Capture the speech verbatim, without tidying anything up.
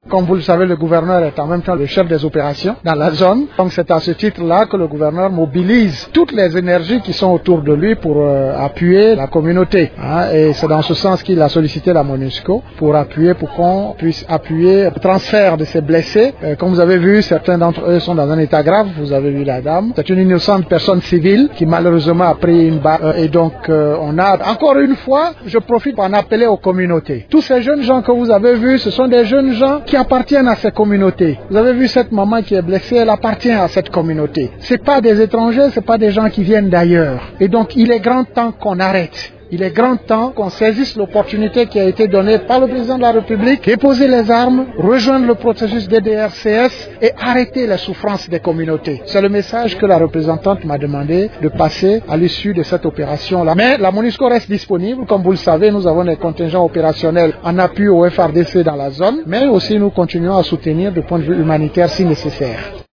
Comme vous le savez, le gouverneur est en même temps le chef des opérations dans la zone. Donc c'est à ce titre-là que le gouverneur mobilise toutes les énergies qui sont autour de lui pour euh, appuyer la communauté. Hein, et c'est dans ce sens qu'il a sollicité la MONUSCO pour appuyer, pour qu'on puisse appuyer le transfert de ces blessés. Euh, comme vous avez vu, certains d'entre eux sont dans un état grave. Vous avez vu la dame. C'est une innocente personne civile qui malheureusement a pris une balle. Euh, et donc euh, on a encore une fois, je profite pour en appeler aux communautés. Tous ces jeunes gens que vous avez vus, ce sont des jeunes gens qui appartiennent à ces communautés. Vous avez vu cette maman qui est blessée, elle appartient à cette communauté. C'est pas des étrangers, c'est pas des gens qui viennent d'ailleurs. Et donc il est grand temps qu'on arrête. Il est grand temps qu'on saisisse l'opportunité qui a été donnée par le président de la République, déposer les armes, rejoindre le processus D D R C S et arrêter la souffrance des communautés. C'est le message que la représentante m'a demandé de passer à l'issue de cette opération-là. Mais la MONUSCO reste disponible. Comme vous le savez, nous avons des contingents opérationnels en appui au F R D C dans la zone, mais aussi nous continuons à soutenir du point de vue humanitaire si nécessaire.